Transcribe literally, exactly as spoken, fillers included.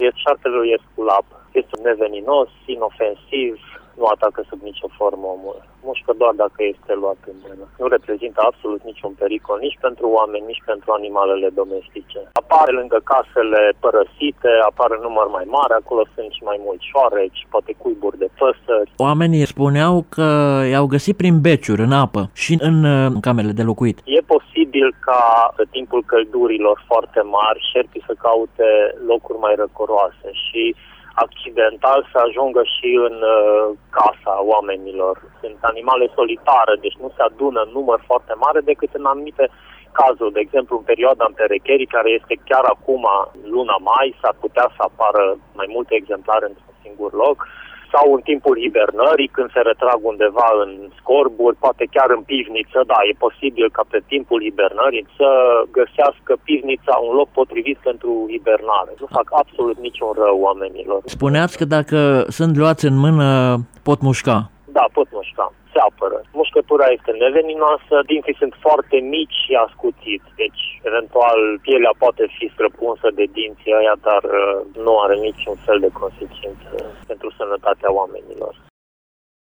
Șarpele ies cu lapă. Este neveninos, inofensiv, nu atacă sub nicio formă omul. Mușcă doar dacă este luat în mână. Nu reprezintă absolut niciun pericol nici pentru oameni, nici pentru animalele domestice. Apare lângă casele părăsite, apare număr mai mare, acolo sunt și mai mulți șoareci, poate cuiburi de păsări. Oamenii spuneau că i-au găsit prin beciuri, în apă și în, în camerele de locuit. E posibil ca pe timpul căldurilor foarte mari șerpii să caute locuri mai răcoroase și accidental să ajungă și în uh, casa oamenilor. Sunt animale solitare, deci nu se adună în număr foarte mare decât în anumite cazuri. De exemplu, în perioada înterecherii, care este chiar acum, luna mai, s-ar putea să apară mai multe exemplare într-un singur loc, sau în timpul hibernării, când se retrag undeva în scorburi, poate chiar în pivniță, da, e posibil ca pe timpul hibernării să găsească pivnița un loc potrivit pentru hibernare. Nu fac absolut niciun rău oamenilor. Spuneați că dacă sunt luați în mână, pot mușca. Da, pot mușca. Se apără. Mușcătura este neveninoasă, dinții sunt foarte mici și ascuțiți, deci eventual pielea poate fi străpunsă de dinții ăia, dar nu are niciun fel de consecință pentru sănătatea oamenilor.